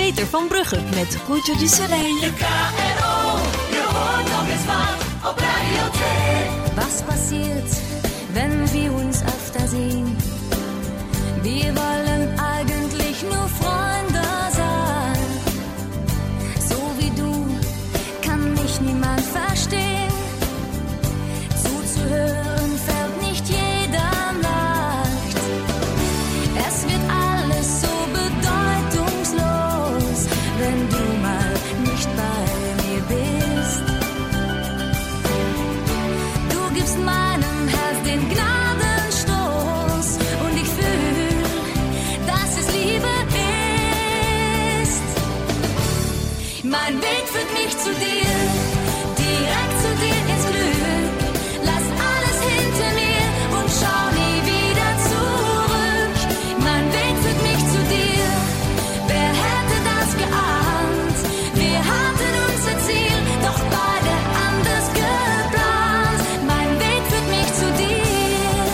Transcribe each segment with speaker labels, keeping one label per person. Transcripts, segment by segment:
Speaker 1: Peter van Brugge met Route du Soleil.
Speaker 2: De KRO, je hoort nog eens wat op Radio 2.
Speaker 3: Was passiert, wenn wir uns öfter sehen? Wir wollen eigentlich nur Freunde sein. So wie du kann mich niemand verstehen. Zuzuhören fällt nicht jeder leicht. Es wird alles so bedeutungslos, wenn du mal nicht bei mir bist. Du gibst meinem Herz den Gnadenstoß und ich fühl, dass es Liebe ist. Mein Weg führt mich zu dir, direkt zu dir ins Glück. Lass alles hinter mir und schau nie wieder zurück. Mein Weg führt mich zu dir, wer hätte das geahnt? Wir hatten unser Ziel, doch beide anders geplant. Mein Weg führt mich zu dir.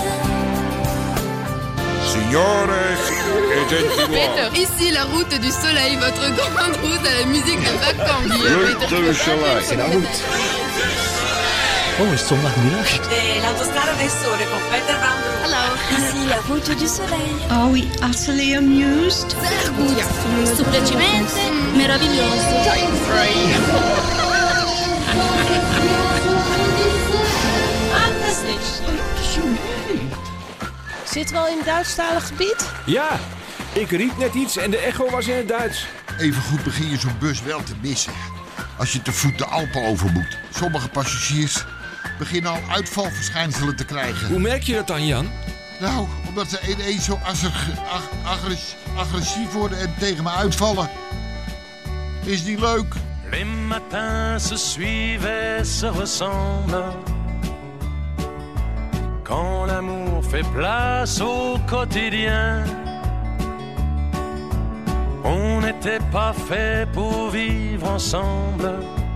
Speaker 4: Signores et gentlemen.
Speaker 5: Peter, ici la route du soleil, votre grande route à la musique de vacances.
Speaker 4: Route du Soleil.
Speaker 6: C'est la route. Oh, is het zondagmiddag?
Speaker 2: L'autostrada del sole con Peter van Brugge.
Speaker 5: Hallo.
Speaker 1: Ici la Route du Soleil.
Speaker 7: Are we utterly amused?
Speaker 5: Stupedemente meraviglioso.
Speaker 8: Zitten we al in het Duitsstalig gebied?
Speaker 9: Ja, ik riep net iets en de echo was in het Duits.
Speaker 4: Evengoed begin je zo'n bus wel te missen. Als je te voet de Alpen over moet. Sommige passagiers beginnen al uitvalverschijnselen te krijgen.
Speaker 9: Hoe merk je dat dan, Jan?
Speaker 4: Nou, omdat ze ineens zo agressief worden en tegen me uitvallen. Is niet leuk.
Speaker 10: Les matins se suivent, se ressemblent. Quand l'amour fait place au quotidien. On n'était pas fait pour vivre ensemble.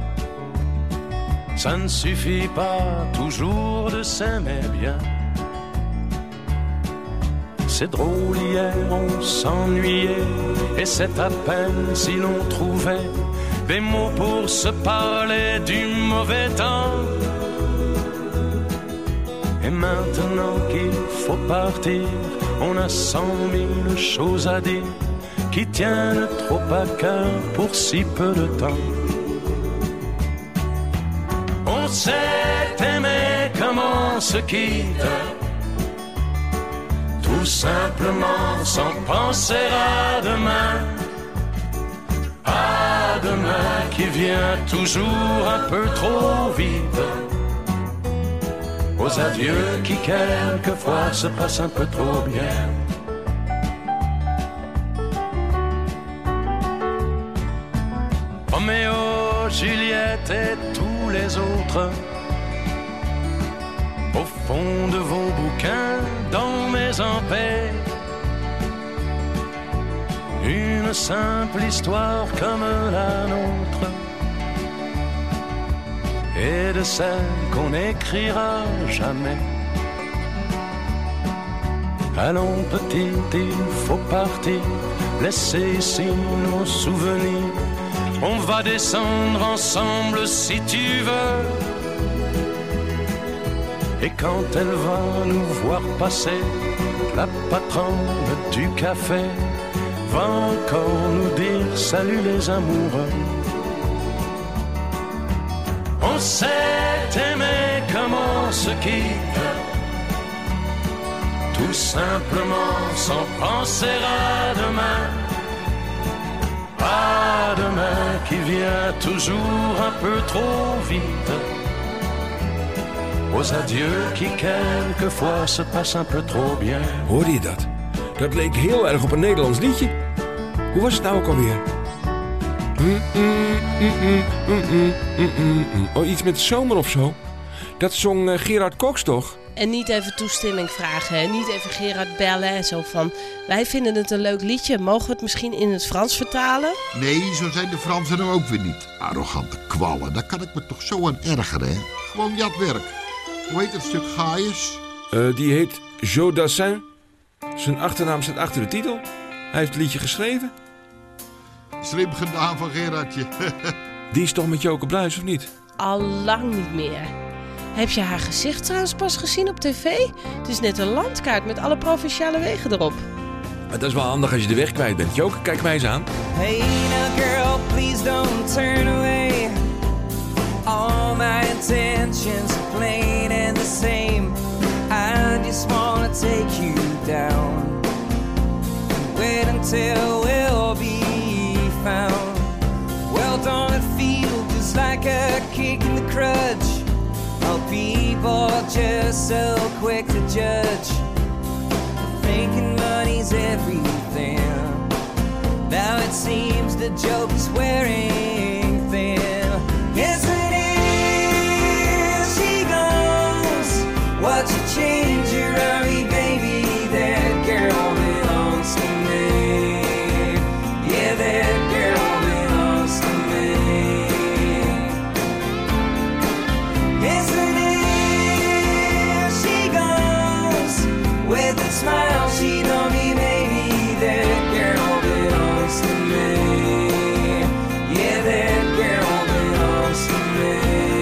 Speaker 10: Ça ne suffit pas toujours de s'aimer bien. C'est drôle, hier on s'ennuyait. Et c'est à peine si l'on trouvait des mots pour se parler du mauvais temps. Et maintenant qu'il faut partir, on a 100 000 choses à dire qui tiennent trop à cœur pour si peu de temps. On s'est aimé comme on se quitte, tout simplement sans penser à demain. À demain qui vient toujours un peu trop vite. Aux adieux qui quelquefois se passent un peu trop bien. Roméo, Juliette et tous les autres. Au fond de vos bouquins, dans mes empais. Une simple histoire comme la nôtre. Et de celle qu'on n'écrira jamais. Allons petite, il faut partir, laisser ici nos souvenirs. On va descendre ensemble si tu veux. Et quand elle va nous voir passer, la patronne du café va encore nous dire salut les amoureux. On s'est aimé comme on se quitte, tout simplement sans penser à demain. À demain qui vient toujours un peu trop vite. Aux adieux qui quelquefois se passent un peu trop bien.
Speaker 9: Hoorde je dat? Dat leek heel erg op een Nederlands liedje. Hoe was het nou ook alweer? Oh, iets met zomer of zo. Dat zong Gerard Cox toch?
Speaker 8: En niet even toestemming vragen, hè? Niet even Gerard bellen en zo van... Wij vinden het een leuk liedje, mogen we het misschien in het Frans vertalen?
Speaker 4: Nee, zo zijn de Fransen er ook weer niet. Arrogante kwallen, daar kan ik me toch zo aan ergeren, hè? Gewoon jatwerk. Hoe heet dat stuk Gaius?
Speaker 9: Die heet Joe Dassin. Zijn achternaam staat achter de titel. Hij heeft het liedje geschreven.
Speaker 4: Slim gedaan van Gerardje.
Speaker 9: Die is toch met Joke Bruis, of niet?
Speaker 8: Al lang niet meer. Heb je haar gezicht trouwens pas gezien op tv? Het is net een landkaart met alle provinciale wegen erop.
Speaker 9: Maar dat is wel handig als je de weg kwijt bent. Joke, kijk mij eens aan.
Speaker 11: Hey now girl, please don't turn away. All my intentions are plain and the same. I just wanna take you down. Wait until we'll be found. Well, don't it feel just like a kick in the crutch? Oh, people are just so quick to judge. Thinking money's everything. Now it seems the joke is wearing thin. Yes, it is. She goes. Watch you change your army, baby. That girl belongs to me. Yeah, that girl belongs to me. Yes, it is. She goes. With a smile, she don't be maybe. That girl belongs to me. Yeah, that girl belongs to me.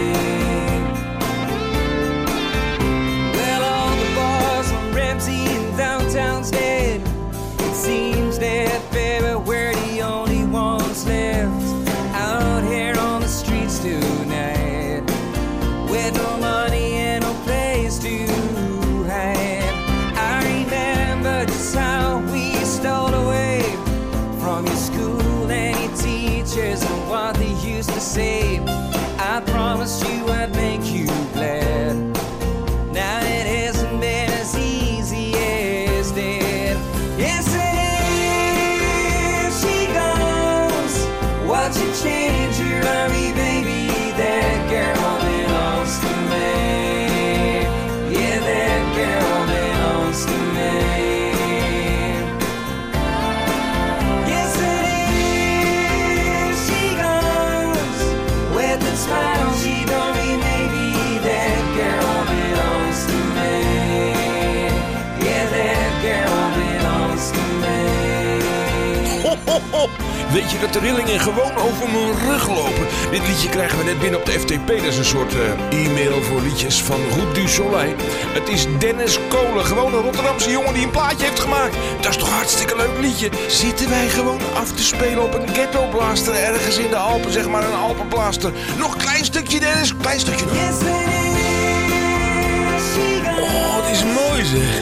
Speaker 11: Well, all the bars on Ramsey and downtown's dead. It seems that baby, we're the only ones left out here on the streets tonight, with no money and no place to hide. I remember just how we stole away from your school and your teachers and what they used to say. I promised you I'd make you glad. Now it hasn't been as easy as that. Yes, it is. She goes. Watch you change your army, baby. That girl belongs to me. Yeah, that girl belongs to me. Yes, it is. She goes. With a smile, she don't be maybe. That girl belongs to me. Yeah, that girl belongs to me.
Speaker 9: Ho, ho, ho. Weet je dat de rillingen gewoon over mijn rug lopen? Dit liedje krijgen we net binnen op de FTP. Dat is een soort e-mail voor liedjes van Route du Soleil. Het is Dennis Kolen, gewoon een Rotterdamse jongen die een plaatje heeft gemaakt. Dat is toch een hartstikke leuk liedje. Zitten wij gewoon af te spelen op een ghetto blaster ergens in de Alpen, zeg maar een Alpenblaster. Nog een klein stukje, Dennis, klein stukje nog. Oh, het is mooi zeg.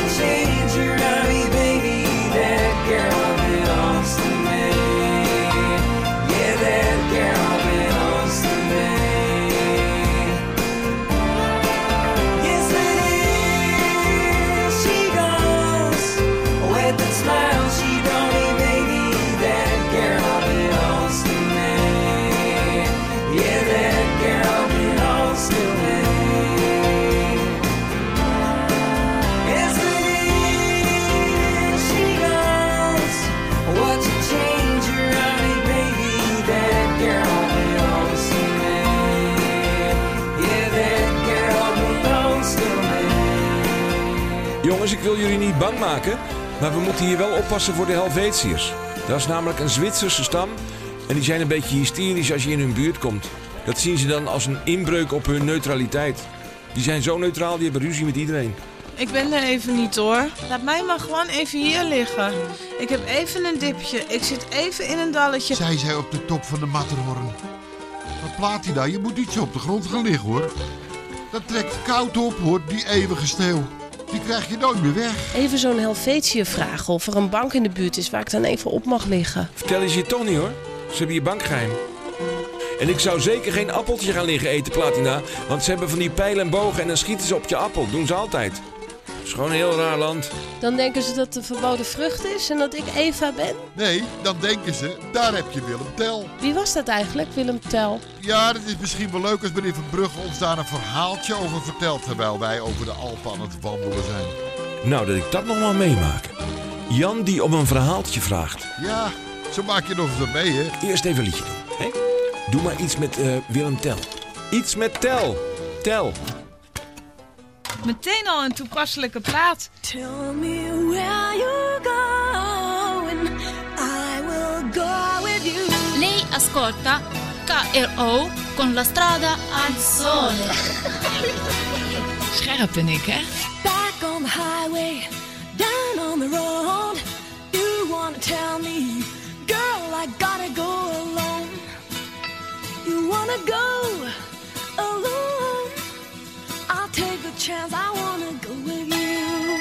Speaker 9: Jongens, ik wil jullie niet bang maken, maar we moeten hier wel oppassen voor de Helvetiërs. Dat is namelijk een Zwitserse stam en die zijn een beetje hysterisch als je in hun buurt komt. Dat zien ze dan als een inbreuk op hun neutraliteit. Die zijn zo neutraal, die hebben ruzie met iedereen.
Speaker 12: Ik ben er even niet hoor. Laat mij maar gewoon even hier liggen. Ik heb even een dipje. Ik zit even in een dalletje.
Speaker 4: Zei zij op de top van de Matterhorn. Wat plaat hij daar? Je moet niet zo op de grond gaan liggen hoor. Dat trekt koud op hoor, die eeuwige sneeuw. Die krijg je nooit meer weg.
Speaker 8: Even zo'n Helvetië vragen of er een bank in de buurt is waar ik dan even op mag liggen.
Speaker 9: Vertellen ze je toch niet hoor. Ze hebben je bankgeheim. En ik zou zeker geen appeltje gaan liggen eten, Platina. Want ze hebben van die pijlen en bogen en dan schieten ze op je appel. Doen ze altijd. Het is gewoon een heel raar land.
Speaker 8: Dan denken ze dat het een verboden vrucht is en dat ik Eva ben?
Speaker 4: Nee, dan denken ze, daar heb je Willem Tell.
Speaker 8: Wie was dat eigenlijk, Willem Tell?
Speaker 4: Ja, dat is misschien wel leuk als meneer Van Brugge ons daar een verhaaltje over vertelt, terwijl wij over de Alpen aan het wandelen zijn.
Speaker 9: Nou, dat ik dat nog maar meemaak. Jan die om een verhaaltje vraagt.
Speaker 4: Ja, zo maak je nog eens wat mee, hè?
Speaker 9: Eerst even een liedje doen, hè? Doe maar iets met Willem Tell. Iets met Tell. Tell.
Speaker 12: Meteen al een toepasselijke plaat.
Speaker 3: Tell me where you're going. I will go with you.
Speaker 13: corta KRO con la strada al sole.
Speaker 5: Scherpenik, hè?
Speaker 3: Back on the highway, down on the road. You wanna tell me, girl, I gotta go alone. You wanna go alone. I'll take the chance, I wanna go with you.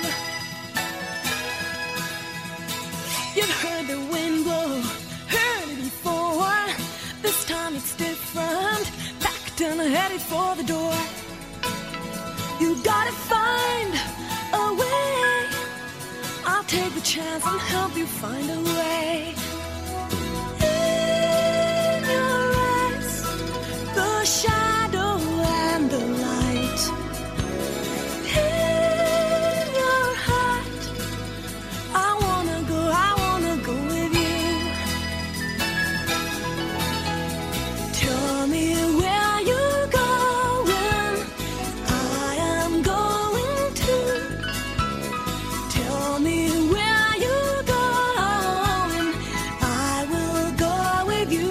Speaker 3: You've heard the wind blow, heard it before. This time it's different. Packed and headed for the door. You gotta find a way. I'll take the chance and help you find a way. In your eyes, the shadow and the light. In your heart, I wanna go with you. Tell me where you're going, I am going too. Tell me where you're going, I will go with you.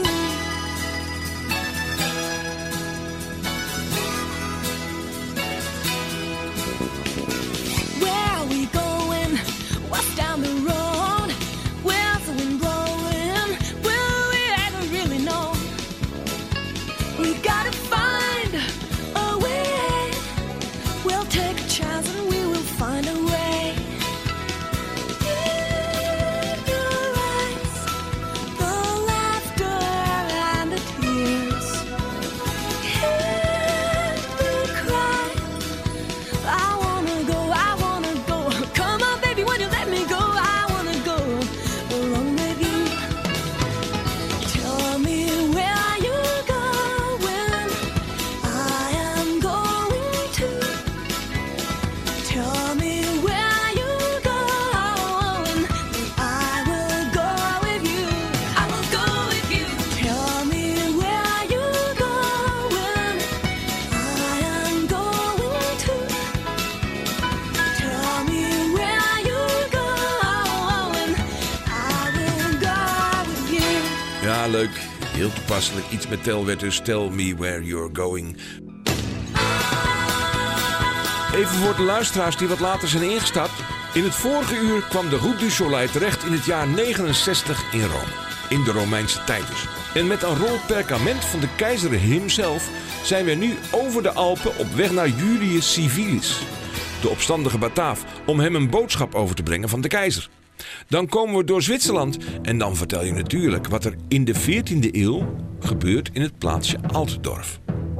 Speaker 3: Where are we going? What's down the road? Where's the wind blowing? Will we ever really know? We gotta find a way. We'll take a chance and we will find a way. In your eyes, the laughter and the tears. In the cry, I wanna go. Come on, baby, won't you let me go? I wanna go along with you. Tell me where you're going, I am going too. Tell me where you're going, I will go with you. I will go with you. Tell me where you're going, I am going too. Tell me where you're going, I will go with you.
Speaker 9: Ja, leuk. Heel toepasselijk. Iets met tel werd dus Tell Me Where You're Going. Even voor de luisteraars die wat later zijn ingestapt. In het vorige uur kwam de Route du Soleil terecht in het jaar 69 in Rome. In de Romeinse tijd dus. En met een rol perkament van de keizer himself zijn we nu over de Alpen op weg naar Julius Civilis, de opstandige Bataaf, om hem een boodschap over te brengen van de keizer. Dan komen we door Zwitserland en dan vertel je natuurlijk wat er in de 14e eeuw gebeurt in het plaatsje Altdorf.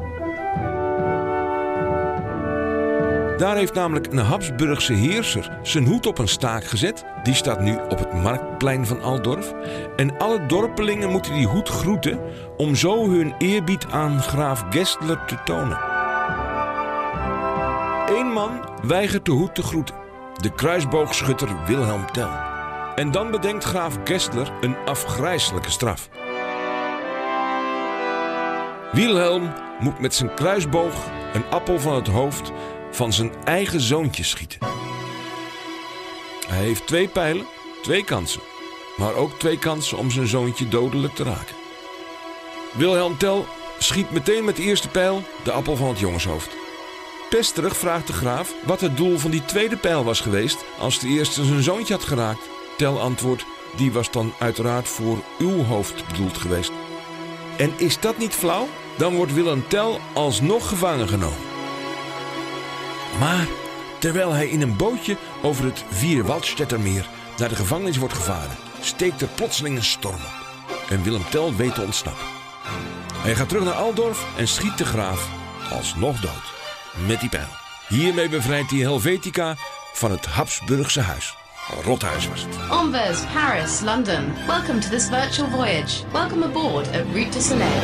Speaker 9: Daar heeft namelijk een Habsburgse heerser zijn hoed op een staak gezet. Die staat nu op het marktplein van Altdorf. En alle dorpelingen moeten die hoed groeten om zo hun eerbied aan graaf Gessler te tonen. Eén man weigert de hoed te groeten. De kruisboogschutter Wilhelm Tell. En dan bedenkt graaf Gessler een afgrijselijke straf. Wilhelm moet met zijn kruisboog een appel van het hoofd van zijn eigen zoontje schieten. Hij heeft 2 pijlen, 2 kansen. Maar ook 2 kansen om zijn zoontje dodelijk te raken. Wilhelm Tell schiet meteen met de eerste pijl de appel van het jongenshoofd. Pesterig vraagt de graaf wat het doel van die tweede pijl was geweest als de eerste zijn zoontje had geraakt. Tell antwoordt, die was dan uiteraard voor uw hoofd bedoeld geweest. En is dat niet flauw? Dan wordt Willem Tell alsnog gevangen genomen. Maar terwijl hij in een bootje over het Vierwaldstättermeer naar de gevangenis wordt gevaren, steekt er plotseling een storm op. En Willem Tell weet te ontsnappen. Hij gaat terug naar Altdorf en schiet de graaf alsnog dood. Met die pijl. Hiermee bevrijdt hij Helvetica van het Habsburgse huis. Rothuis was het.
Speaker 14: Anvers, Paris, London. Welcome to this virtual voyage. Welcome aboard at Route du Soleil.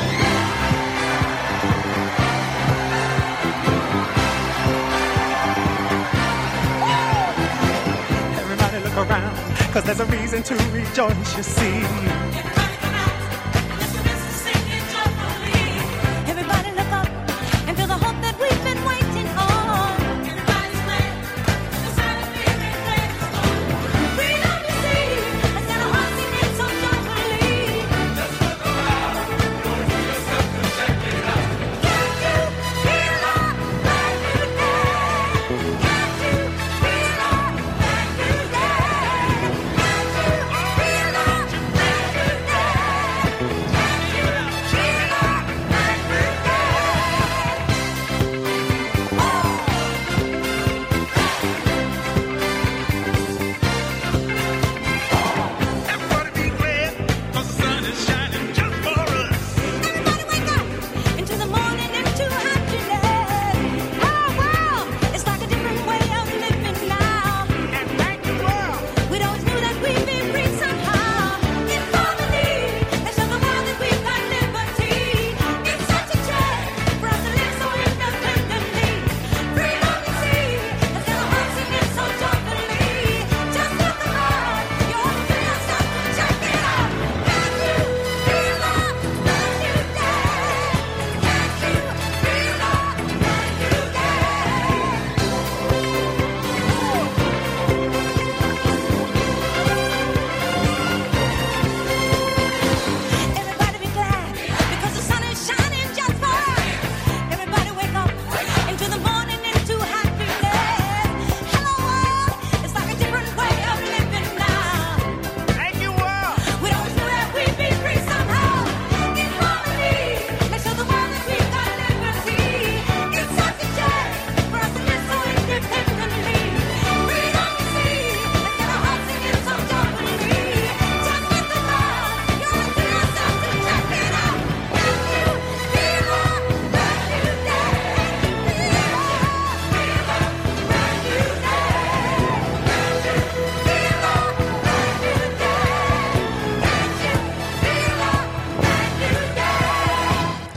Speaker 15: Everybody look around, 'cause there's a reason to rejoice, you see.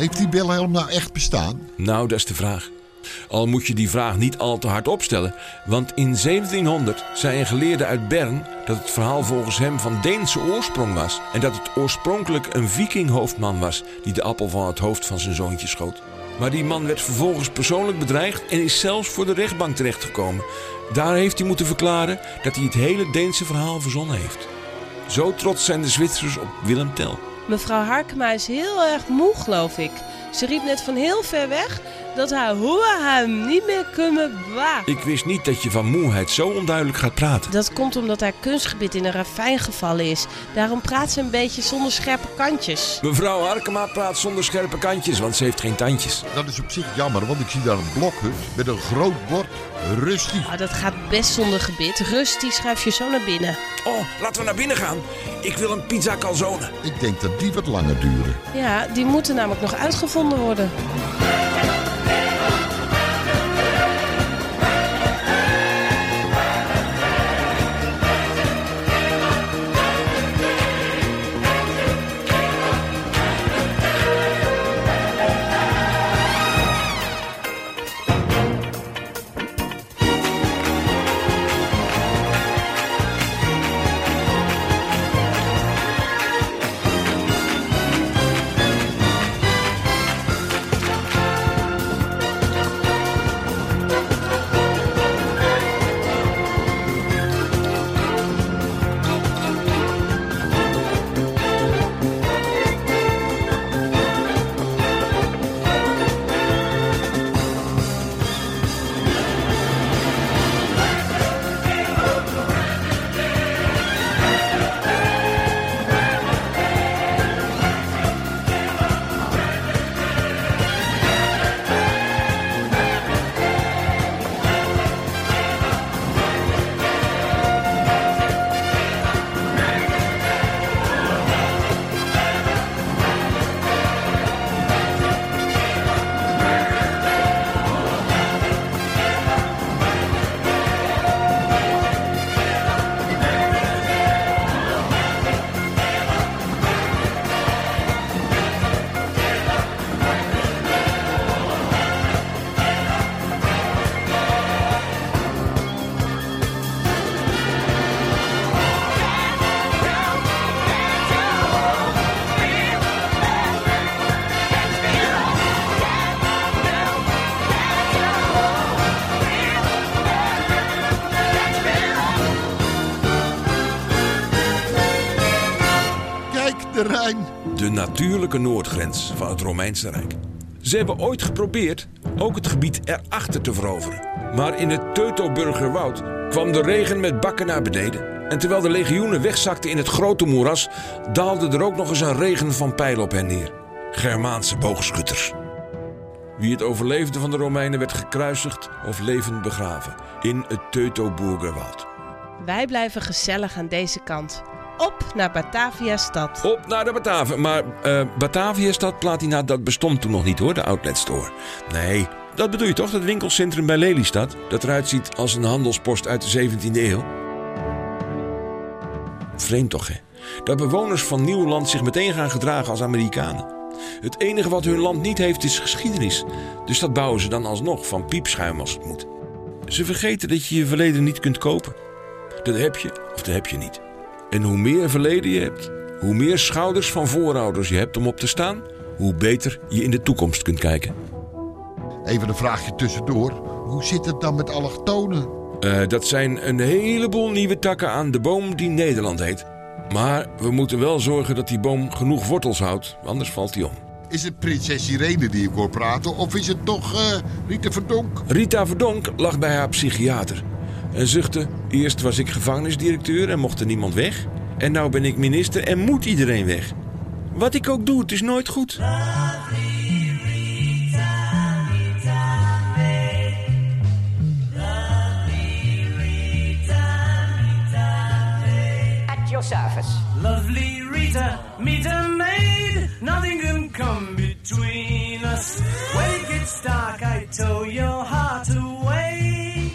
Speaker 4: Heeft die Wilhelm nou echt bestaan?
Speaker 9: Nou, dat is de vraag. Al moet je die vraag niet al te hard opstellen. Want in 1700 zei een geleerde uit Bern dat het verhaal volgens hem van Deense oorsprong was. En dat het oorspronkelijk een vikinghoofdman was die de appel van het hoofd van zijn zoontje schoot. Maar die man werd vervolgens persoonlijk bedreigd en is zelfs voor de rechtbank terechtgekomen. Daar heeft hij moeten verklaren dat hij het hele Deense verhaal verzonnen heeft. Zo trots zijn de Zwitsers op Willem Tell.
Speaker 8: Mevrouw Harkema is heel erg moe, geloof ik. Ze riep net van heel ver weg dat haar hoeren hem niet meer kunnen bewaren.
Speaker 9: Ik wist niet dat je van moeheid zo onduidelijk gaat praten.
Speaker 8: Dat komt omdat haar kunstgebied in een ravijn gevallen is. Daarom praat ze een beetje zonder scherpe kantjes.
Speaker 9: Mevrouw Harkema praat zonder scherpe kantjes, want ze heeft geen tandjes.
Speaker 4: Dat is op zich jammer, want ik zie daar een blokhut met een groot bord. Rusty.
Speaker 8: Oh, dat gaat best zonder gebit. Rusty schuif je zo naar binnen.
Speaker 9: Oh, laten we naar binnen gaan. Ik wil een pizza calzone.
Speaker 4: Ik denk dat die wat langer duren.
Speaker 8: Ja, die moeten namelijk nog uitgevonden worden.
Speaker 4: de Rijn.
Speaker 9: De natuurlijke noordgrens van het Romeinse Rijk. Ze hebben ooit geprobeerd ook het gebied erachter te veroveren. Maar in het Teutoburgerwoud kwam de regen met bakken naar beneden. En terwijl de legioenen wegzakten in het grote moeras, daalde er ook nog eens een regen van pijlen op hen neer. Germaanse boogschutters. Wie het overleefde van de Romeinen werd gekruisigd of levend begraven in het Teutoburgerwoud.
Speaker 8: Wij blijven gezellig aan deze kant. Op naar Batavia-stad.
Speaker 9: Op naar de Bataven. Maar Batavia-stad, Platina, dat bestond toen nog niet hoor, de outletstore. Nee, dat bedoel je toch, dat winkelcentrum bij Lelystad? Dat eruit ziet als een handelspost uit de 17e eeuw? Vreemd toch, hè? Dat bewoners van Nieuwland zich meteen gaan gedragen als Amerikanen. Het enige wat hun land niet heeft is geschiedenis. Dus dat bouwen ze dan alsnog van piepschuim als het moet. Ze vergeten dat je je verleden niet kunt kopen. Dat heb je of dat heb je niet. En hoe meer verleden je hebt, hoe meer schouders van voorouders je hebt om op te staan, hoe beter je in de toekomst kunt kijken.
Speaker 4: Even een vraagje tussendoor. Hoe zit het dan met allochtonen?
Speaker 9: Dat zijn een heleboel nieuwe takken aan de boom die Nederland heet. Maar we moeten wel zorgen dat die boom genoeg wortels houdt, anders valt die om.
Speaker 4: Is het prinses Irene die ik hoor praten of is het toch Rita Verdonk?
Speaker 9: Rita Verdonk lag bij haar psychiater en zuchtte: eerst was ik gevangenisdirecteur en mocht er niemand weg. En nou ben ik minister en moet iedereen weg. Wat ik ook doe, het is nooit goed.
Speaker 16: Service. Lovely Rita, meet a maid. Nothing can come between us. When it gets dark, I tow your heart away.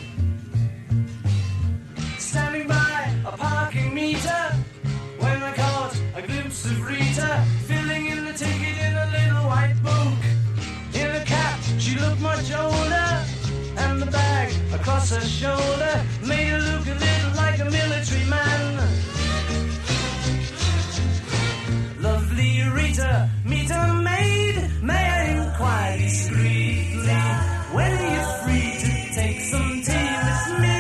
Speaker 16: Standing by a parking meter, when I caught a glimpse of Rita, filling in the ticket in a little white book. across her shoulder made her look a little like a military man. Lovely Rita, meet a maid. May I inquire discreetly, when are you free to take some tea with me?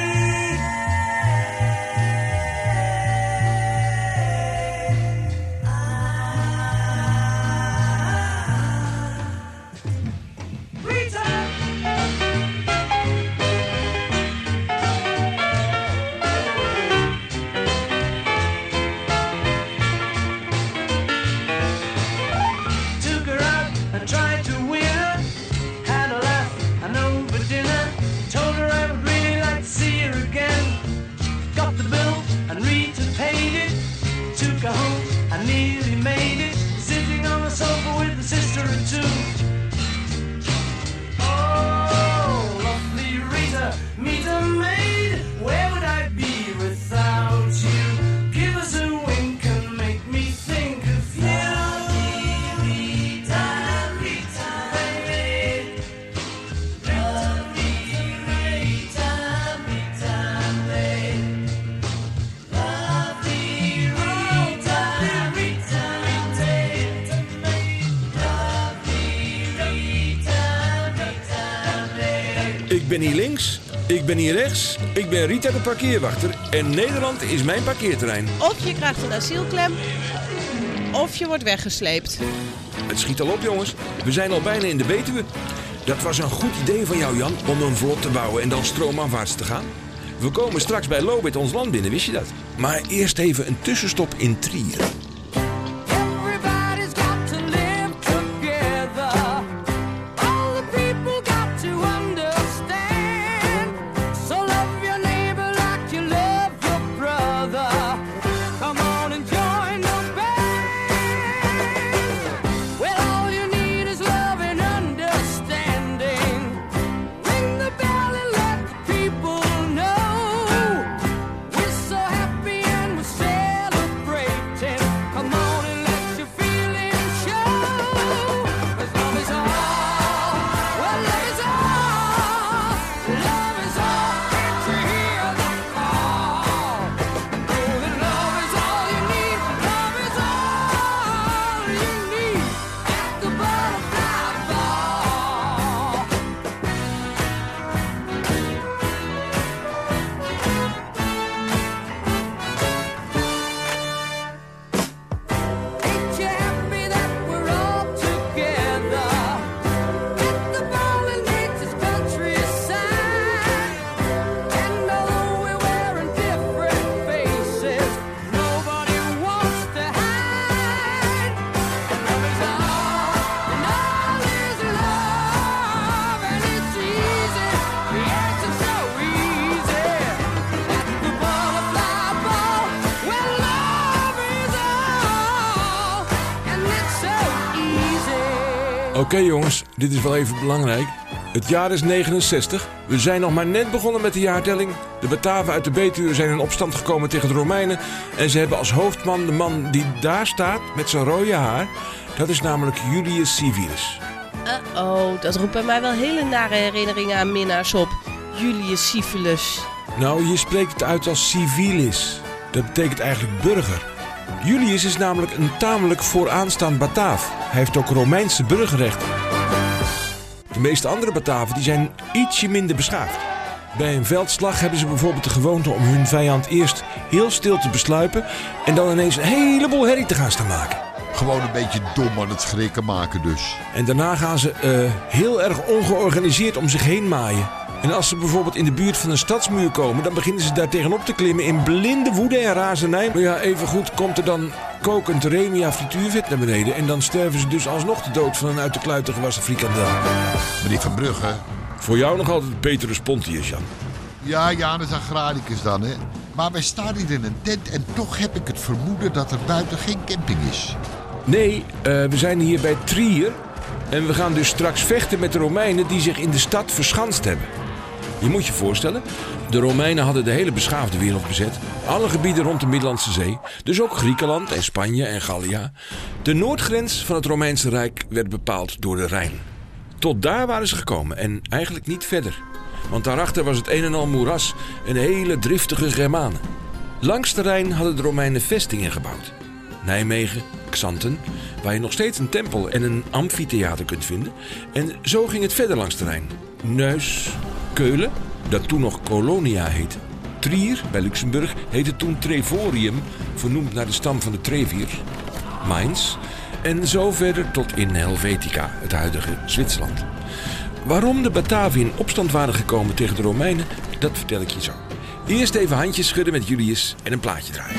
Speaker 9: Ik ben hier links, ik ben hier rechts, ik ben Rita de parkeerwachter en Nederland is mijn parkeerterrein.
Speaker 8: Of je krijgt een asielklem, of je wordt weggesleept.
Speaker 9: Het schiet al op, jongens. We zijn al bijna in de Betuwe. Dat was een goed idee van jou, Jan, om een vlot te bouwen en dan stroomafwaarts te gaan. We komen straks bij Lobith ons land binnen, wist je dat? Maar eerst even een tussenstop in Trier. Oké, jongens, dit is wel even belangrijk. Het jaar is 69. We zijn nog maar net begonnen met de jaartelling. De Bataven uit de Betuwe zijn in opstand gekomen tegen de Romeinen. En ze hebben als hoofdman de man die daar staat met zijn rode haar. Dat is namelijk Julius Civilis.
Speaker 8: Dat roept bij mij wel hele nare herinneringen aan minnaars op. Julius Civilis.
Speaker 9: Nou, je spreekt het uit als Civilis. Dat betekent eigenlijk burger. Julius is namelijk een tamelijk vooraanstaand Bataaf. Hij heeft ook Romeinse burgerrechten. De meeste andere Bataven die zijn ietsje minder beschaafd. Bij een veldslag hebben ze bijvoorbeeld de gewoonte om hun vijand eerst heel stil te besluipen en dan ineens een heleboel herrie te gaan staan maken.
Speaker 4: Gewoon een beetje dom aan het schrikken maken dus.
Speaker 9: En daarna gaan ze heel erg ongeorganiseerd om zich heen maaien. En als ze bijvoorbeeld in de buurt van een stadsmuur komen, dan beginnen ze daar tegenop te klimmen in blinde woede en razernij. Maar ja, evengoed komt er dan kokend Remia frituurvet naar beneden en dan sterven ze dus alsnog de dood van een uit de kluiten gewassen frikandel.
Speaker 4: Meneer Van Brugge.
Speaker 9: Voor jou nog altijd Petrus Pontius, Jan.
Speaker 4: Ja, Janus Agraricus dan, hè. Maar wij staan hier in een tent en toch heb ik het vermoeden dat er buiten geen camping is.
Speaker 9: Nee, we zijn hier bij Trier en we gaan dus straks vechten met de Romeinen die zich in de stad verschanst hebben. Je moet je voorstellen, de Romeinen hadden de hele beschaafde wereld bezet. Alle gebieden rond de Middellandse Zee. Dus ook Griekenland en Spanje en Gallia. De noordgrens van het Romeinse Rijk werd bepaald door de Rijn. Tot daar waren ze gekomen en eigenlijk niet verder. want daarachter was het een en al moeras en hele driftige Germanen. Langs de Rijn hadden de Romeinen vestingen gebouwd. Nijmegen, Xanten, waar je nog steeds een tempel en een amfitheater kunt vinden. En zo ging het verder langs de Rijn. Neus, Keulen, dat toen nog Colonia heette. Trier, bij Luxemburg, heette toen Trevorium, vernoemd naar de stam van de Treviers. Mainz en zo verder tot in Helvetica, het huidige Zwitserland. Waarom de Bataven in opstand waren gekomen tegen de Romeinen, dat vertel ik je zo. Eerst even handjes schudden met Julius en een plaatje draaien.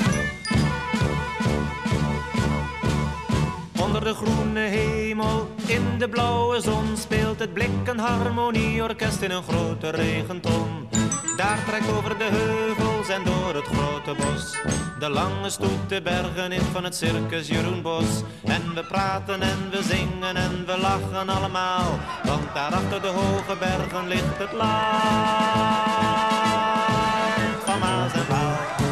Speaker 17: Onder de groene hemel, in de blauwe zon, speelt het Blikken Harmonieorkest in een grote regenton. Daar trekt over de heuvels en door het grote bos de lange stoet de bergen in van het circus Jeroen Bos. En we praten en we zingen en we lachen allemaal, want daar achter de hoge bergen ligt het land van Maas en Waal.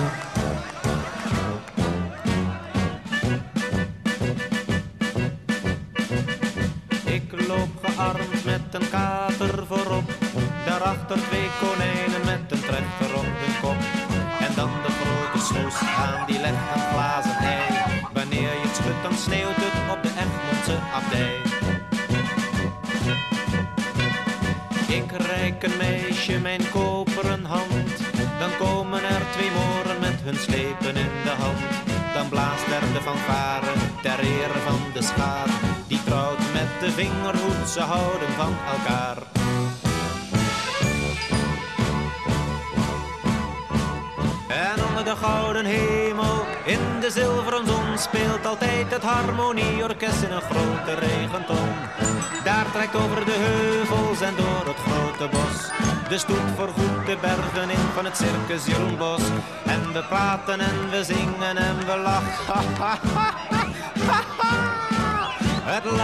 Speaker 17: Ik loop gearmd met een kater voorop, daarachter 2 konijnen met een trechter op de kop. En dan de grote snoes aan die legt een glazen ei. Wanneer je het schudt dan sneeuwt het op de Egmondse abdij. Ik reik een meisje mijn koperen hand, dan komen er 2 moren met hun slepen in de hand. Dan blaast er de fanfare ter ere van de schaar, die trouwt met de vingerhoed, ze houden van elkaar. En onder de gouden hemel, in de zilveren zon, speelt altijd het harmonieorkest in een grote regenton. Daar trekt over de heuvels en door het grote bos de stoet voorgoed de bergen in van het circus Jeroen Bos. En we praten en we zingen en we lachen. Het land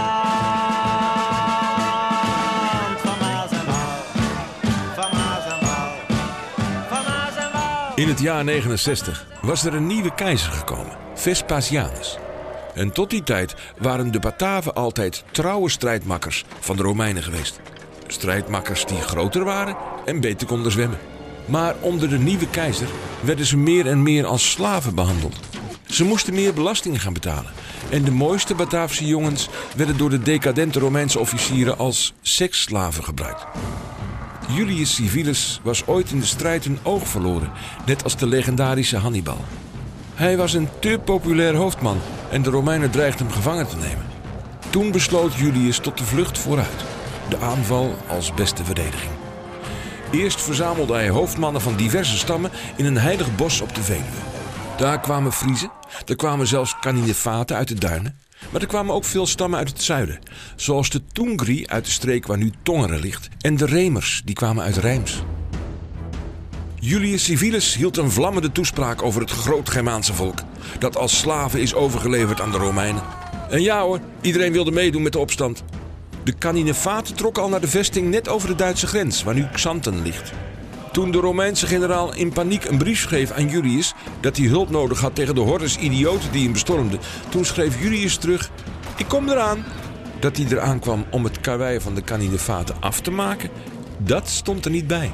Speaker 17: van Maas en Waal, van Maas en Waal, van Maas en Waal.
Speaker 9: In het jaar 69 was er een nieuwe keizer gekomen, Vespasianus. En tot die tijd waren de Bataven altijd trouwe strijdmakkers van de Romeinen geweest. Strijdmakkers die groter waren en beter konden zwemmen. Maar onder de nieuwe keizer werden ze meer en meer als slaven behandeld. Ze moesten meer belastingen gaan betalen. En de mooiste Bataafse jongens werden door de decadente Romeinse officieren als seksslaven gebruikt. Julius Civilis was ooit in de strijd een oog verloren, net als de legendarische Hannibal. Hij was een te populair hoofdman en de Romeinen dreigden hem gevangen te nemen. Toen besloot Julius tot de vlucht vooruit. De aanval als beste verdediging. Eerst verzamelde hij hoofdmannen van diverse stammen in een heilig bos op de Veluwe. Daar kwamen Friezen, er kwamen zelfs Caninefaten uit de duinen. Maar er kwamen ook veel stammen uit het zuiden. Zoals de Tungri uit de streek waar nu Tongeren ligt. En de Remers, die kwamen uit Reims. Julius Civilis hield een vlammende toespraak over het groot-Germaanse volk, dat als slaven is overgeleverd aan de Romeinen. En ja hoor, iedereen wilde meedoen met de opstand. De Caninefaten trokken al naar de vesting net over de Duitse grens, waar nu Xanten ligt. Toen de Romeinse generaal in paniek een brief schreef aan Julius dat hij hulp nodig had tegen de hordes idioten die hem bestormden, toen schreef Julius terug: "Ik kom eraan." Dat hij eraan kwam om het karwei van de Caninefaten af te maken, dat stond er niet bij.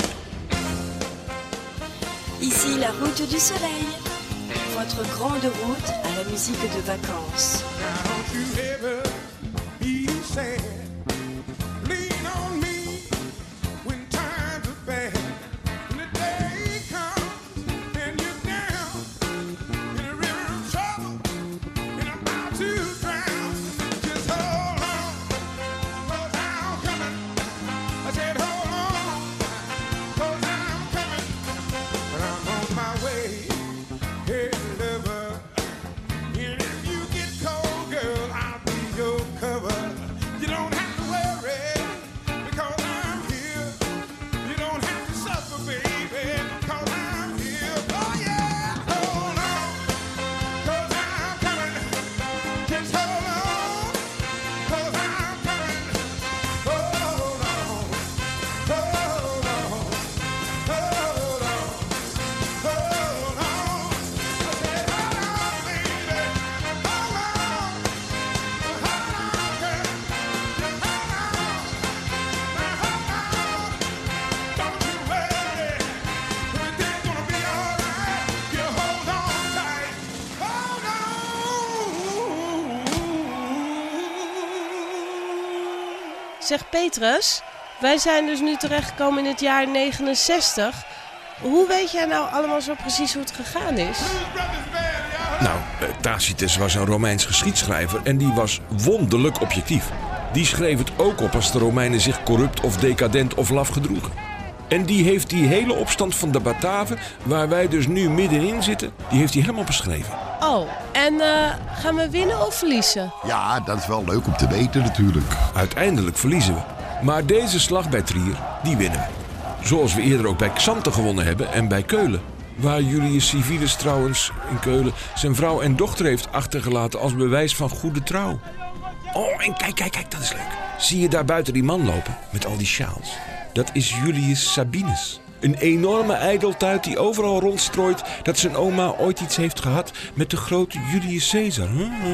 Speaker 1: Ici la route du soleil, votre grande route à la musique de vacances.
Speaker 18: You don't
Speaker 8: Zeg Petrus, wij zijn dus nu terechtgekomen in het jaar 69. Hoe weet jij nou allemaal zo precies hoe het gegaan is?
Speaker 9: Nou, Tacitus was een Romeins geschiedschrijver en die was wonderlijk objectief. Die schreef het ook op als de Romeinen zich corrupt of decadent of laf gedroegen. En die heeft die hele opstand van de Bataven, waar wij dus nu middenin zitten, die heeft hij helemaal beschreven.
Speaker 8: Oh, en gaan we winnen of verliezen?
Speaker 4: Ja, dat is wel leuk om te weten natuurlijk.
Speaker 9: Uiteindelijk verliezen we. Maar deze slag bij Trier, die winnen we. Zoals we eerder ook bij Xanten gewonnen hebben en bij Keulen. Waar Julius Civilis trouwens in Keulen zijn vrouw en dochter heeft achtergelaten als bewijs van goede trouw. Oh, en kijk, dat is leuk. Zie je daar buiten die man lopen met al die sjaals? Dat is Julius Sabinus. Een enorme ijdeltuit die overal rondstrooit dat zijn oma ooit iets heeft gehad met de grote Julius Caesar.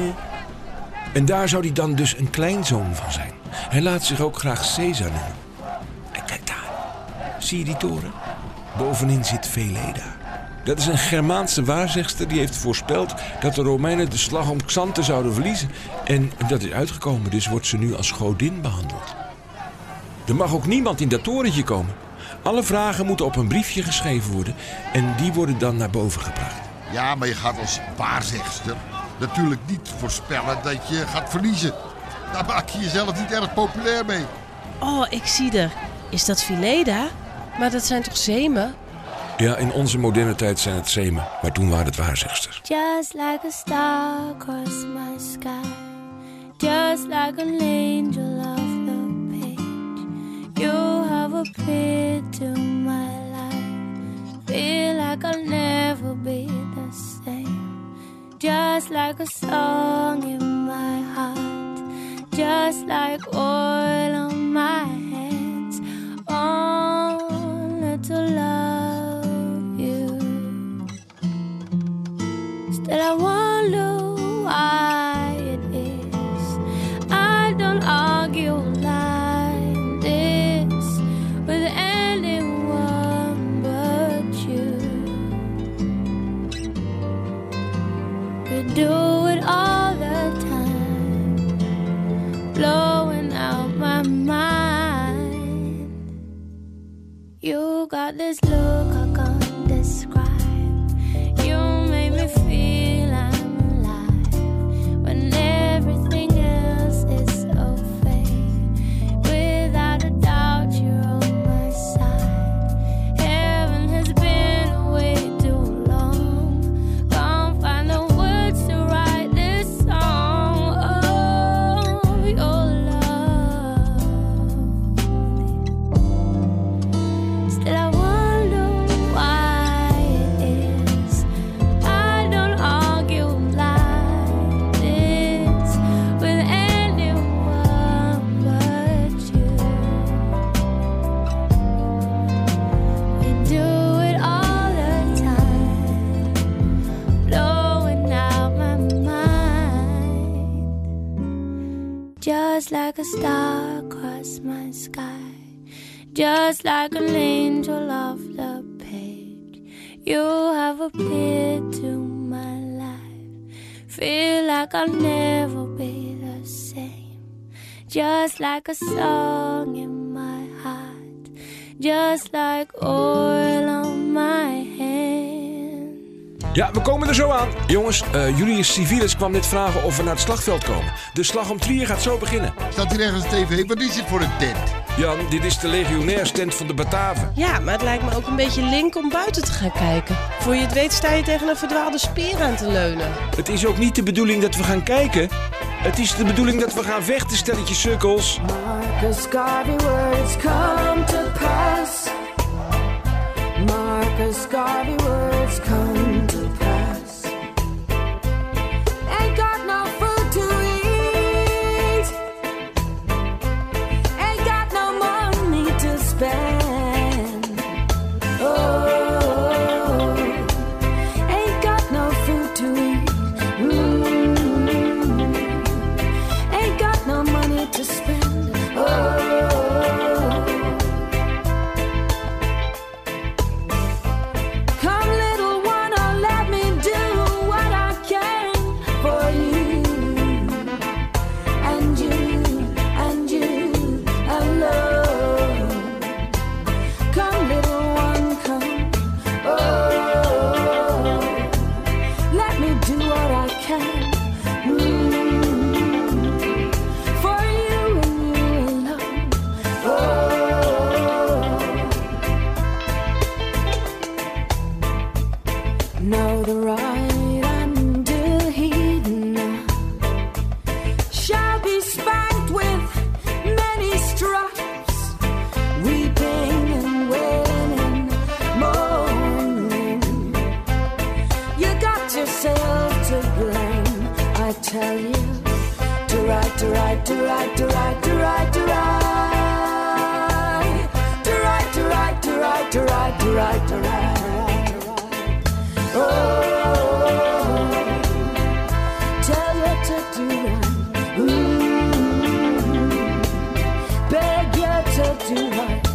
Speaker 9: En daar zou hij dan dus een kleinzoon van zijn. Hij laat zich ook graag Caesar noemen. En kijk daar. Zie je die toren? Bovenin zit Veleda. Dat is een Germaanse waarzegster die heeft voorspeld dat de Romeinen de slag om Xanten zouden verliezen. En dat is uitgekomen, dus wordt ze nu als godin behandeld. Er mag ook niemand in dat torentje komen. Alle vragen moeten op een briefje geschreven worden en die worden dan naar boven gebracht.
Speaker 4: Ja, maar je gaat als waarzegster natuurlijk niet voorspellen dat je gaat verliezen. Daar maak je jezelf niet erg populair mee.
Speaker 8: Oh, ik zie er. Is dat Veleda? Maar dat zijn toch zeemen?
Speaker 9: Ja, in onze moderne tijd zijn het zeemen, maar toen waren het waarzegsters.
Speaker 3: Just like a star across my sky, just like an angel off the page, you have appeared to my life. Feel like I'll never be the same. Just like a song in my heart, just like oil on my hands, only to love you. Still I wonder why it is I don't argue like this with anyone but you. We do it all the time, blowing out my mind. You got this look I can't describe. You make me feel I'm alive when everything else is so fake. Without a doubt you're on my side. Heaven has been away too long. Can't find the words to write this song of your love. Still I wonder why it is I don't argue like this with anyone but you. We do it all the time, blowing out my mind. Just like a star across my sky, just like an angel off the page, you have appeared to my life. Feel like I'll never be the same. Just like a song in my heart, just like oil on my hand.
Speaker 9: Ja, we komen er zo aan. Jongens, Julius Civilis kwam net vragen of we naar het slagveld komen. De slag om Trier gaat zo beginnen.
Speaker 4: Staat hier ergens tv? Wat is dit voor een tent?
Speaker 9: Jan, dit is de legionairstent van de Bataven.
Speaker 8: Ja, maar het lijkt me ook een beetje link om buiten te gaan kijken. Voor je het weet sta je tegen een verdwaalde speer aan te leunen.
Speaker 9: Het is ook niet de bedoeling dat we gaan kijken. Het is de bedoeling dat we gaan vechten, stelletje sukkels.
Speaker 2: Marcus Garvey words come to pass. Marcus Garvey words come to pass. Ain't got no food to eat. Ain't got no money to spend. Oh, ain't got no food to eat. Ain't got no money to spend. Oh. Come little one tell you to ride, to ride, to ride, to ride, to ride, to ride, to ride, to ride, to ride, to ride, to ride, to ride, oh, tell you to do right, beg you to do right,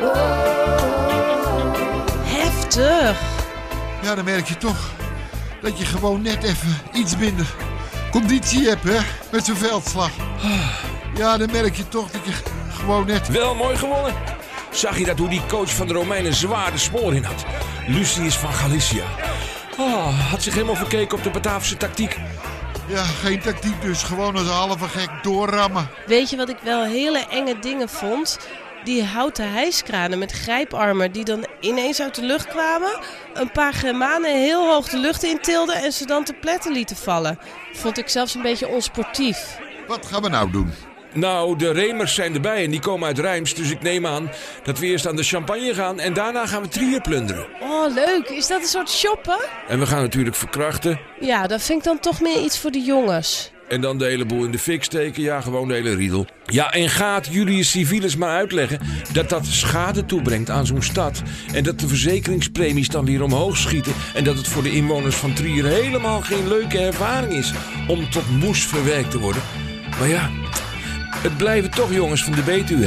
Speaker 8: Heftig.
Speaker 4: Ja, dan merk je toch dat je gewoon net even iets minder conditie hebt, hè, met zo'n veldslag. Ja, dan merk je toch dat je gewoon net...
Speaker 9: Wel mooi gewonnen. Zag je dat hoe die coach van de Romeinen zwaar de spoor in had? Lucius van Galicia. Had zich helemaal verkeken op de Bataafse tactiek.
Speaker 4: Ja, geen tactiek dus. Gewoon als een halve gek doorrammen.
Speaker 8: Weet je wat ik wel hele enge dingen vond? Die houten hijskranen met grijparmen die dan ineens uit de lucht kwamen. Een paar Germanen heel hoog de lucht intilden en ze dan te pletten lieten vallen. Vond ik zelfs een beetje onsportief.
Speaker 4: Wat gaan we nou doen?
Speaker 9: Nou, de Remers zijn erbij en die komen uit Reims. Dus ik neem aan dat we eerst aan de champagne gaan en daarna gaan we Trier plunderen.
Speaker 8: Oh, leuk. Is dat een soort shoppen?
Speaker 9: En we gaan natuurlijk verkrachten.
Speaker 8: Ja, dat vind ik dan toch meer iets voor de jongens.
Speaker 9: En dan de hele boel in de fik steken. Ja, gewoon de hele riedel. Ja, en gaat Julius Civilis maar uitleggen dat dat schade toebrengt aan zo'n stad. En dat de verzekeringspremies dan weer omhoog schieten. En dat het voor de inwoners van Trier helemaal geen leuke ervaring is om tot moes verwerkt te worden. Maar ja, het blijven toch jongens van de Betuwe.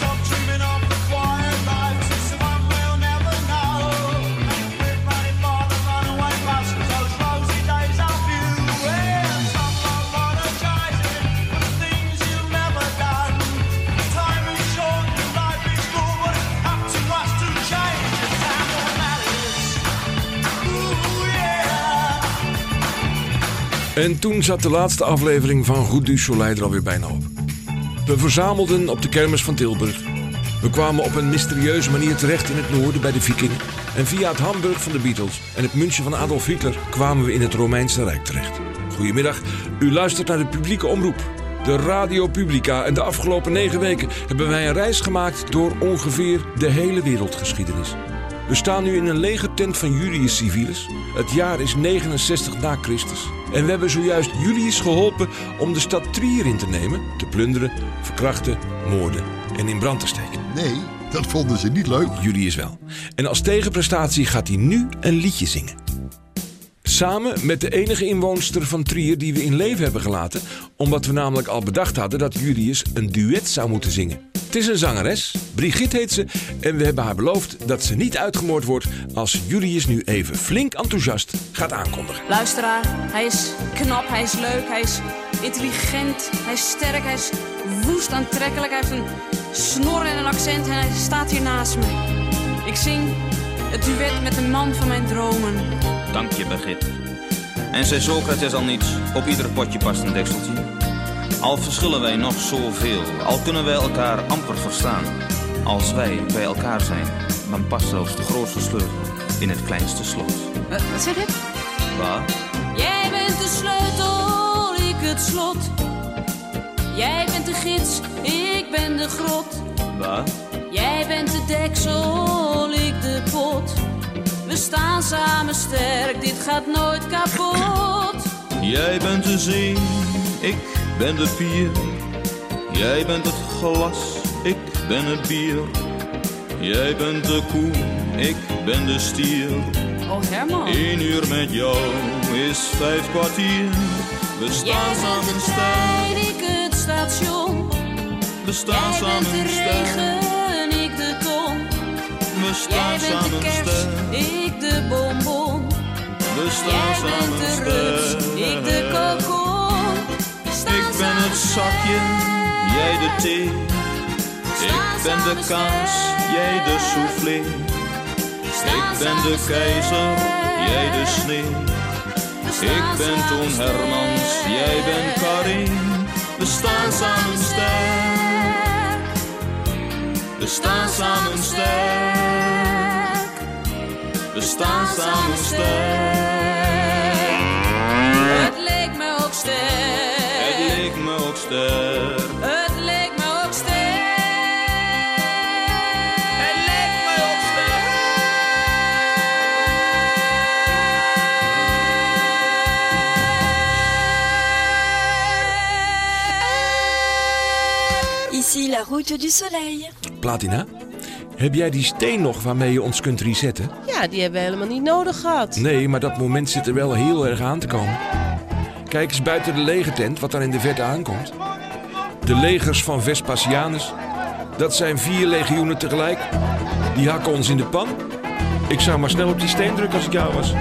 Speaker 9: En toen zat de laatste aflevering van Route du Soleil er alweer bijna op. We verzamelden op de kermis van Tilburg. We kwamen op een mysterieuze manier terecht in het noorden bij de Vikingen. En via het Hamburg van de Beatles en het München van Adolf Hitler kwamen we in het Romeinse Rijk terecht. Goedemiddag, u luistert naar de publieke omroep. De Radio Publica. En de afgelopen 9 weken hebben wij een reis gemaakt door ongeveer de hele wereldgeschiedenis. We staan nu in een legertent van Julius Civilis. Het jaar is 69 na Christus. En we hebben zojuist Julius geholpen om de stad Trier in te nemen, te plunderen, verkrachten, moorden en in brand te steken.
Speaker 4: Nee, dat vonden ze niet leuk.
Speaker 9: Julius wel. En als tegenprestatie gaat hij nu een liedje zingen. Samen met de enige inwoonster van Trier die we in leven hebben gelaten, omdat we namelijk al bedacht hadden dat Julius een duet zou moeten zingen. Het is een zangeres, Brigitte heet ze, en we hebben haar beloofd dat ze niet uitgemoord wordt als Julius nu even flink enthousiast gaat aankondigen.
Speaker 18: Luisteraar, hij is knap, hij is leuk, hij is intelligent, hij is sterk, hij is woest aantrekkelijk, hij heeft een snor en een accent en hij staat hier naast me. Ik zing het duet met de man van mijn dromen.
Speaker 19: Dank je, Brigitte. En zei Socrates al niets, op ieder potje past een dekseltje. Al verschillen wij nog zoveel, al kunnen wij elkaar amper verstaan. Als wij bij elkaar zijn, dan past zelfs de grootste sleutel in het kleinste slot.
Speaker 18: Wat zeg je?
Speaker 19: Waar?
Speaker 18: Jij bent de sleutel, ik het slot. Jij bent de gids, ik ben de grot.
Speaker 19: Waar?
Speaker 18: Jij bent de deksel, ik de pot. We staan samen sterk, dit gaat nooit kapot.
Speaker 19: Jij bent de zee, ik ben de pier. Jij bent het glas, ik ben het bier. Jij bent de koe, ik ben de stier.
Speaker 18: Oh Herman.
Speaker 19: 1 uur met jou is 5 kwartier. We staan samen sterk.
Speaker 18: Ik het station.
Speaker 19: We staan
Speaker 18: Jij
Speaker 19: samen
Speaker 18: bent de regen, ik de ton.
Speaker 19: We staan
Speaker 18: Jij bent
Speaker 19: samen
Speaker 18: de kerst,
Speaker 19: sterk.
Speaker 18: ik de bonbon.
Speaker 19: We staan
Speaker 18: Jij
Speaker 19: samen
Speaker 18: bent de rups, ik de kokon.
Speaker 19: Ik ben het zakje, jij de thee. Ik ben de kaas, jij de soufflé. Ik ben de keizer, jij de sneeuw. Ik ben Toon Hermans, jij bent Karin. We staan samen sterk. We staan samen sterk. We staan samen sterk.
Speaker 18: Het leek me ook sterk.
Speaker 19: Het leek me ook sterk.
Speaker 18: Het leek me ook sterk. Het leek me ook sterk.
Speaker 1: Ici la route du soleil.
Speaker 9: Platina, heb jij die steen nog waarmee je ons kunt resetten?
Speaker 8: Ja, die hebben we helemaal niet nodig gehad.
Speaker 9: Nee, maar dat moment zit er wel heel erg aan te komen. Kijk eens buiten de legertent wat daar in de verte aankomt. De legers van Vespasianus. Dat zijn 4 legioenen tegelijk. Die hakken ons in de pan. Ik zou maar snel op die steen drukken als ik jou was.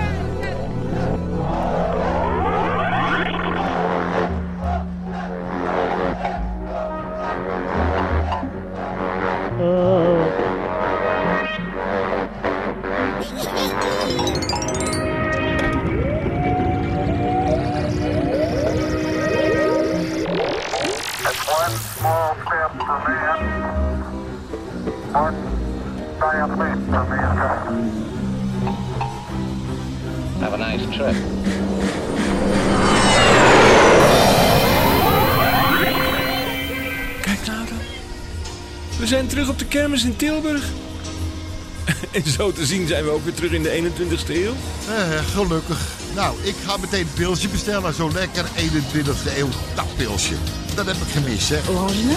Speaker 20: Have a nice trip.
Speaker 9: Kijk nou dan. We zijn terug op de kermis in Tilburg. En zo te zien zijn we ook weer terug in de 21ste eeuw.
Speaker 4: Gelukkig. Nou, ik ga meteen een pilsje bestellen. Zo lekker 21ste eeuw. Dat pilsje. Dat heb ik gemist, hè.
Speaker 1: Orangina?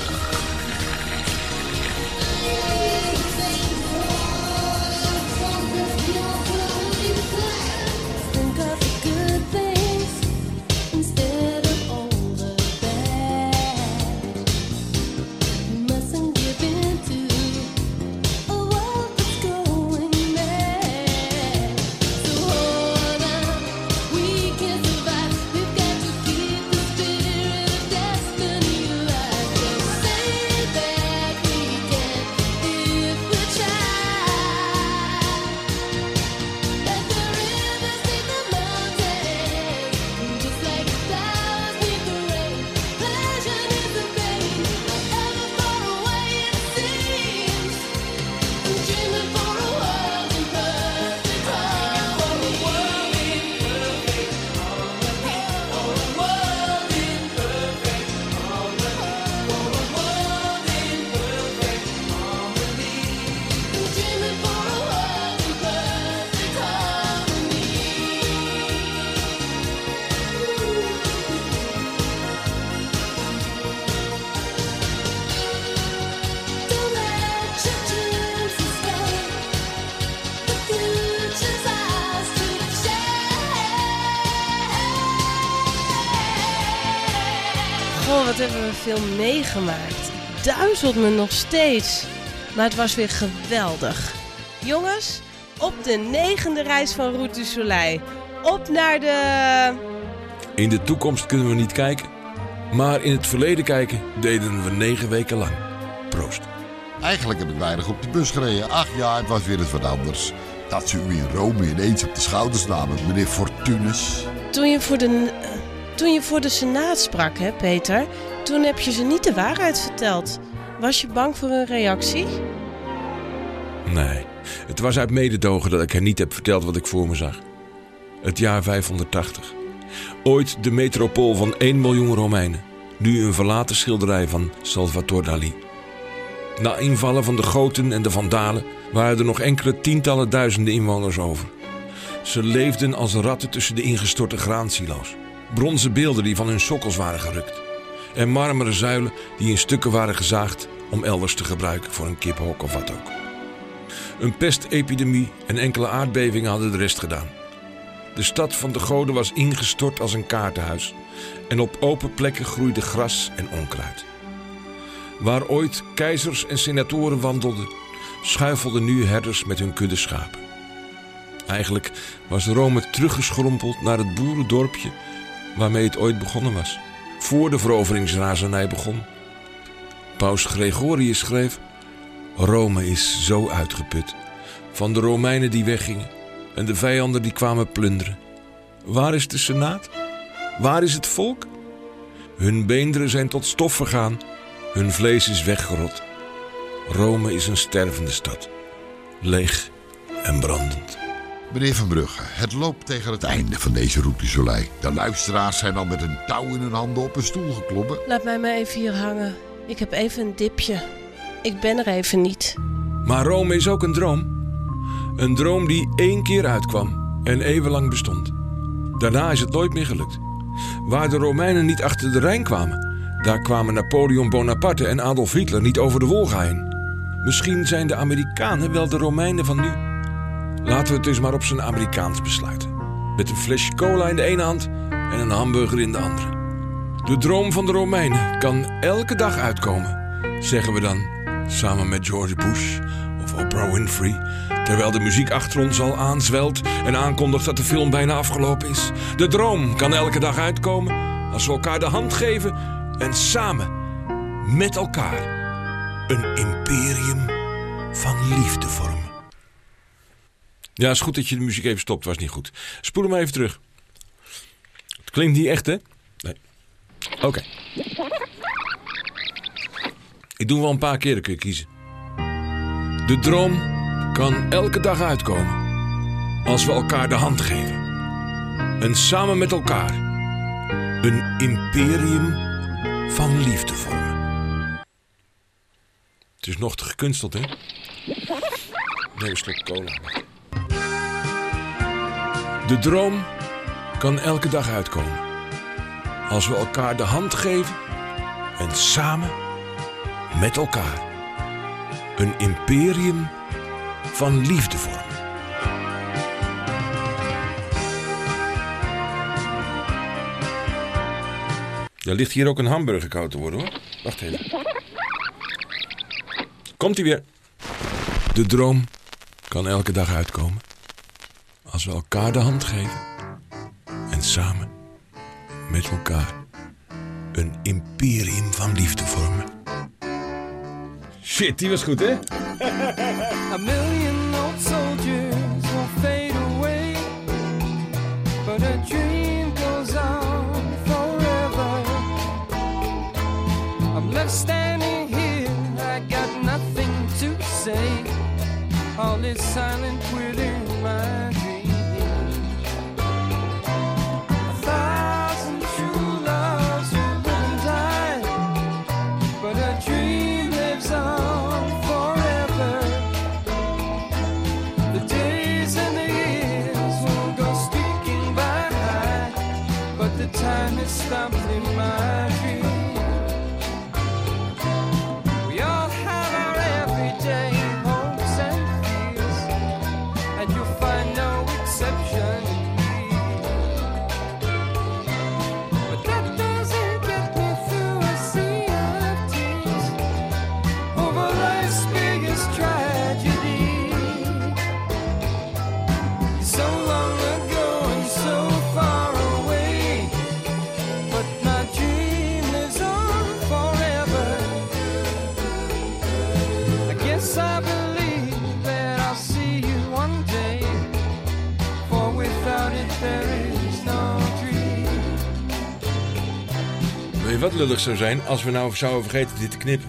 Speaker 8: Goh, wat hebben we veel meegemaakt. Duizelt me nog steeds. Maar het was weer geweldig. Jongens, op de 9e reis van Route du Soleil. Op naar de...
Speaker 9: In de toekomst kunnen we niet kijken. Maar in het verleden kijken deden we 9 weken lang. Proost.
Speaker 4: Eigenlijk heb ik weinig op de bus gereden. Ach ja, het was weer eens wat anders. Dat ze u in Rome ineens op de schouders namen, meneer Fortunus.
Speaker 8: Toen je voor de Senaat sprak, hè, Peter? Toen heb je ze niet de waarheid verteld. Was je bang voor een reactie?
Speaker 9: Nee, het was uit mededogen dat ik hen niet heb verteld wat ik voor me zag. Het jaar 580. Ooit de metropool van 1 miljoen Romeinen. Nu een verlaten schilderij van Salvatore Dali. Na invallen van de Goten en de Vandalen waren er nog enkele tientallen duizenden inwoners over. Ze leefden als ratten tussen de ingestorte graansilo's. Bronzen beelden die van hun sokkels waren gerukt. En marmeren zuilen die in stukken waren gezaagd om elders te gebruiken voor een kippenhok of wat ook. Een pestepidemie en enkele aardbevingen hadden de rest gedaan. De stad van de goden was ingestort als een kaartenhuis. En op open plekken groeide gras en onkruid. Waar ooit keizers en senatoren wandelden, schuifelden nu herders met hun kudde schapen. Eigenlijk was Rome teruggeschrompeld naar het boerendorpje waarmee het ooit begonnen was. Voor de veroveringsrazernij begon. Paus Gregorius schreef: Rome is zo uitgeput. Van de Romeinen die weggingen en de vijanden die kwamen plunderen. Waar is de Senaat? Waar is het volk? Hun beenderen zijn tot stof vergaan. Hun vlees is weggerot. Rome is een stervende stad. Leeg en brandend.
Speaker 4: Meneer Van Brugge, het loopt tegen het einde van deze Route du Soleil. De luisteraars zijn al met een touw in hun handen op een stoel geklommen.
Speaker 8: Laat mij maar even hier hangen. Ik heb even een dipje. Ik ben er even niet.
Speaker 9: Maar Rome is ook een droom. Een droom die 1 keer uitkwam en eeuwenlang bestond. Daarna is het nooit meer gelukt. Waar de Romeinen niet achter de Rijn kwamen, Daar kwamen Napoleon Bonaparte en Adolf Hitler niet over de Wolga heen. Misschien zijn de Amerikanen wel de Romeinen van nu. Laten we het dus maar op zijn Amerikaans besluiten. Met een flesje cola in de ene hand en een hamburger in de andere. De droom van de Romeinen kan elke dag uitkomen, zeggen we dan, samen met George Bush of Oprah Winfrey, terwijl de muziek achter ons al aanzwelt en aankondigt dat de film bijna afgelopen is. De droom kan elke dag uitkomen als we elkaar de hand geven en samen met elkaar een imperium van liefde vormen. Ja, is goed dat je de muziek even stopt, was niet goed. Spoel hem even terug. Het klinkt niet echt, hè? Nee. Oké. Ik doe wel een paar keer, dan kun je kiezen. De droom kan elke dag uitkomen als we elkaar de hand geven. En samen met elkaar een imperium van liefde vormen. Het is nog te gekunsteld, hè? Neem een slok cola. De droom kan elke dag uitkomen als we elkaar de hand geven en samen met elkaar een imperium van liefde vormen. Er ligt hier ook een hamburger koud te worden, hoor. Wacht even. Komt-ie weer. De droom kan elke dag uitkomen als we elkaar de hand geven en samen met elkaar een imperium van liefde vormen. Shit, die was goed, hè?
Speaker 11: A million old soldiers will fade away, but a dream goes on forever. I'm left standing here, I got nothing to say. All is silent within my dream. A thousand true loves will live and die, but a dream lives on forever. The days and the years will go speaking by, but the time is stopped in my dream. We all have our everyday hopes and fears, and you'll find no exception in me. But that doesn't get me through a sea of tears over life's biggest tragedy. So long ago and so far away, but my dream lives on forever. I guess I believe that I'll see you one day, for without it there is no dream.
Speaker 9: Weet je wat lullig zou zijn als we nou zouden vergeten dit te knippen?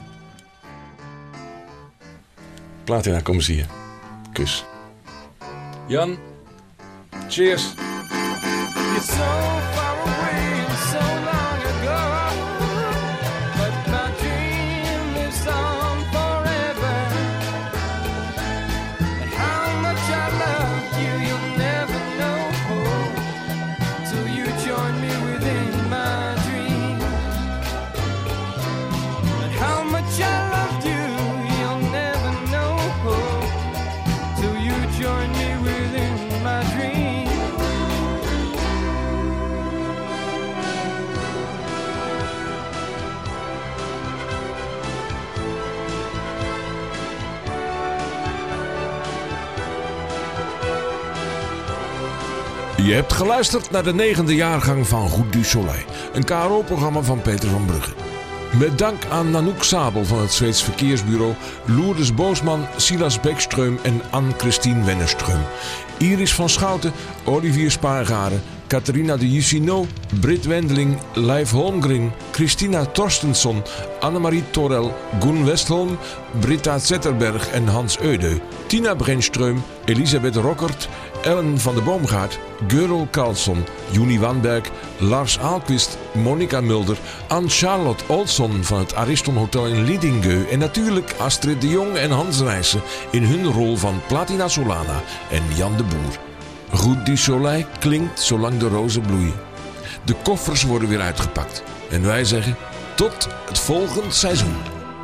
Speaker 9: Platina, kom eens hier. Kus. Jan, cheers.
Speaker 11: You're so far away and so long ago, but my dream lives on forever. And how much I love you, you'll never know till you join me within my dream. And how much I loved you, you'll never know till you join me within my dream.
Speaker 9: Je hebt geluisterd naar de 9e jaargang van Route du Soleil. Een KRO-programma van Peter van Brugge. Met dank aan Nanook Sabel van het Zweeds Verkeersbureau, Lourdes Boosman, Silas Beckström en Anne-Christine Wennerström. Iris van Schouten, Olivier Spaargaren, Catharina de Jussino, Britt Wendeling, Leif Holmgren, Christina Torstensson, Annemarie Torel, Goen Westholm, Britta Zetterberg en Hans Eude, Tina Brenström, Elisabeth Rockert, Ellen van de Boomgaard, Gerol Carlsson, Juni Wanberg, Lars Aalquist, Monica Mulder, Anne-Charlotte Olsson van het Ariston Hotel in Lidingö en natuurlijk Astrid de Jong en Hans Rijssen in hun rol van Platina Solana en Jan de Boer. Route du Soleil klinkt zolang de rozen bloeien. De koffers worden weer uitgepakt en wij zeggen tot het volgend seizoen.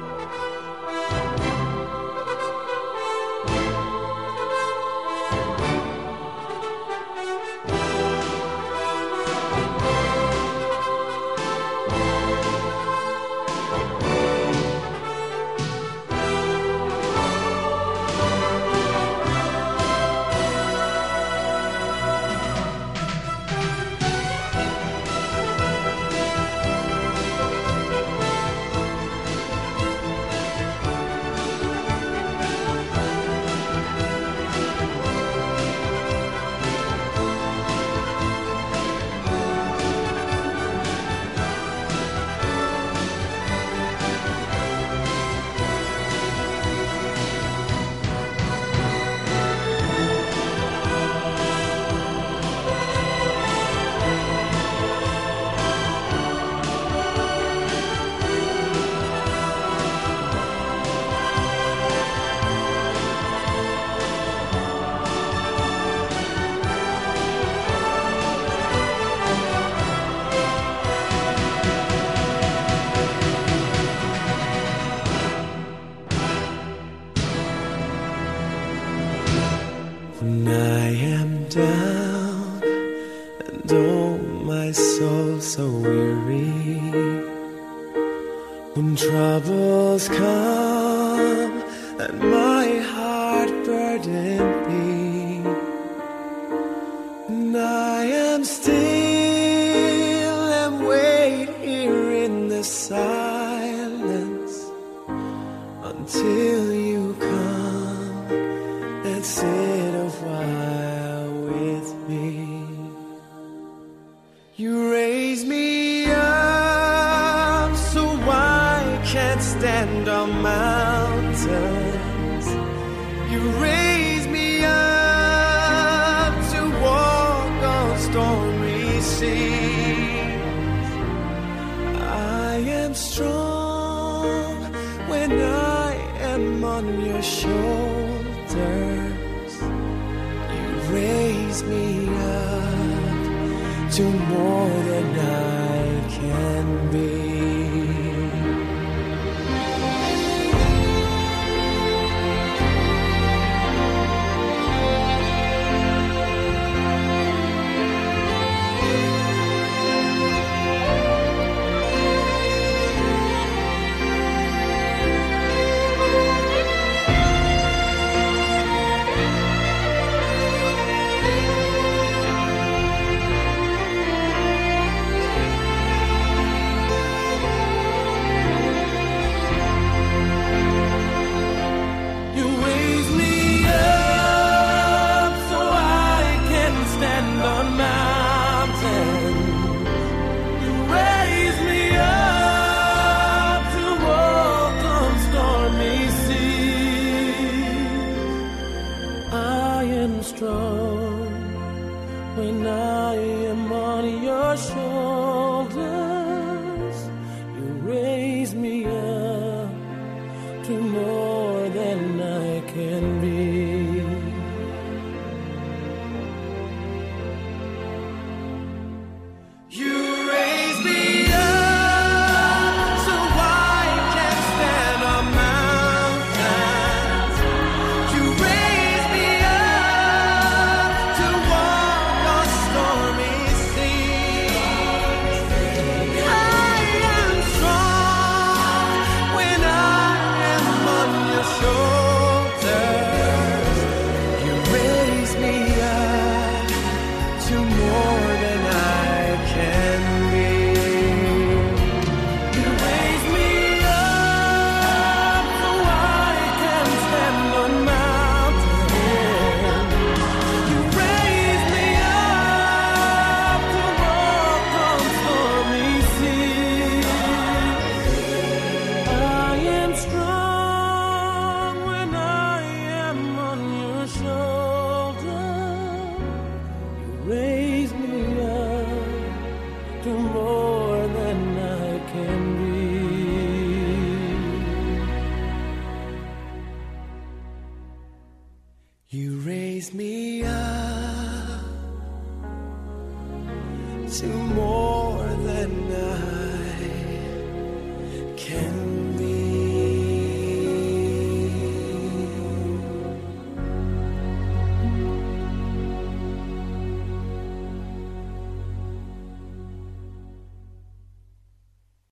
Speaker 20: When I am down and oh my soul so weary, when troubles come and my heart burden be, and I am still and wait here in the silence until you come and sit a while with me. You raise me up so I can't stand on mountains. You raise me up to walk on stormy seas. I am strong when I am on your shoulders. You raise me up to more than I can be. Strong